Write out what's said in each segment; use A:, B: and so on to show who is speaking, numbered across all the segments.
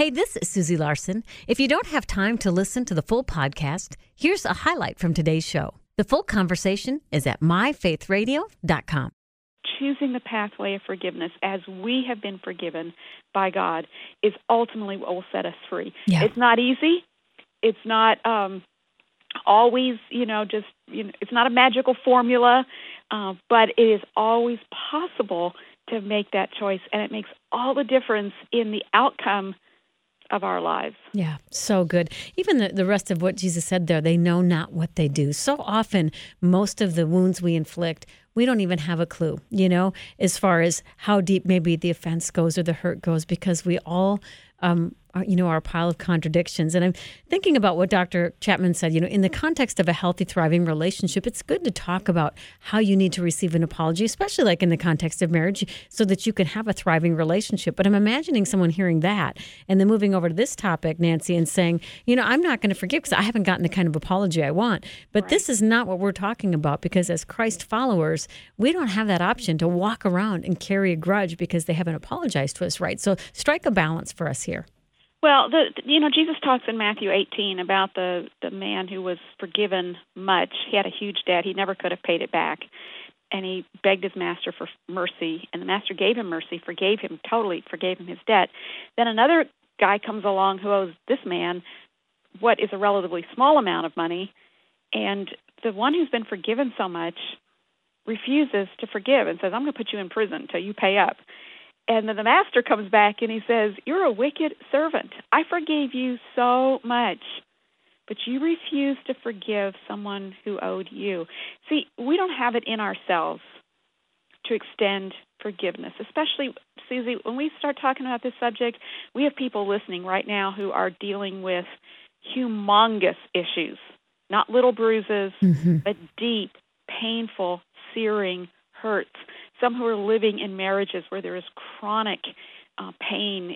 A: Hey, this is Susie Larson. If you don't have time to listen to the full podcast, here's a highlight from today's show. The full conversation is at myfaithradio.com.
B: Choosing the pathway of forgiveness as we have been forgiven by God is ultimately what will set us free.
A: Yeah.
B: It's not easy. It's not always, it's not a magical formula, but it is always possible to make that choice, and it makes all the difference in the outcome of our lives.
A: Yeah, so good. Even the rest of what Jesus said there, they know not what they do. So often, most of the wounds we inflict, we don't even have a clue, as far as how deep maybe the offense goes or the hurt goes, because we all are a pile of contradictions. And I'm thinking about what Dr. Chapman said, in the context of a healthy, thriving relationship, it's good to talk about how you need to receive an apology, especially like in the context of marriage, so that you can have a thriving relationship. But I'm imagining someone hearing that and then moving over to this topic, Nancy, and saying, I'm not going to forgive because I haven't gotten the kind of apology I want. But This is not what we're talking about, because as Christ followers, we don't have that option to walk around and carry a grudge because they haven't apologized to us, right? So strike a balance for us here.
B: Well, Jesus talks in Matthew 18 about the man who was forgiven much. He had a huge debt. He never could have paid it back. And he begged his master for mercy, and the master gave him mercy, totally forgave him his debt. Then another guy comes along who owes this man what is a relatively small amount of money, and the one who's been forgiven so much refuses to forgive and says, I'm going to put you in prison until you pay up. And then the master comes back and he says, you're a wicked servant. I forgave you so much, but you refuse to forgive someone who owed you. See, we don't have it in ourselves to extend forgiveness, especially, Susie, when we start talking about this subject, we have people listening right now who are dealing with humongous issues, not little bruises, but deep, painful, searing hurts. Some who are living in marriages where there is chronic pain,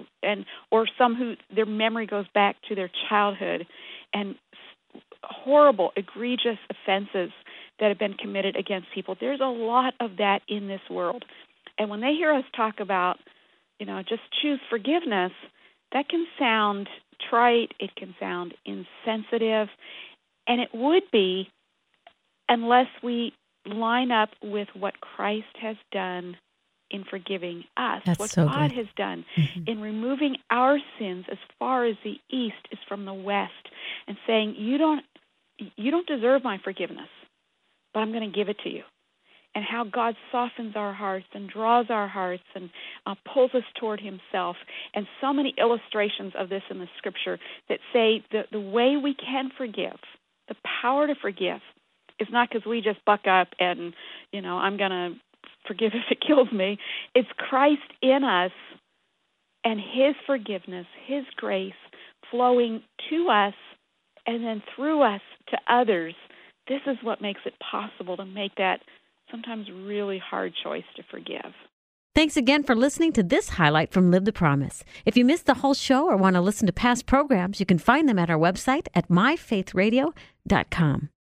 B: or some who their memory goes back to their childhood, and horrible, egregious offenses that have been committed against people. There's a lot of that in this world. And when they hear us talk about, just choose forgiveness, that can sound trite, it can sound insensitive, and it would be unless we line up with what Christ has done in forgiving us, what God has done in removing our sins as far as the east is from the west, and saying, you don't deserve my forgiveness, but I'm going to give it to you. And how God softens our hearts and draws our hearts and pulls us toward himself. And so many illustrations of this in the Scripture that say the way we can forgive, the power to forgive, is not because we just buck up and, I'm going to forgive if it kills me. It's Christ in us and his forgiveness, his grace flowing to us and then through us to others. This is what makes it possible to make that sometimes really hard choice to forgive.
A: Thanks again for listening to this highlight from Live the Promise. If you missed the whole show or want to listen to past programs, you can find them at our website at myfaithradio.com.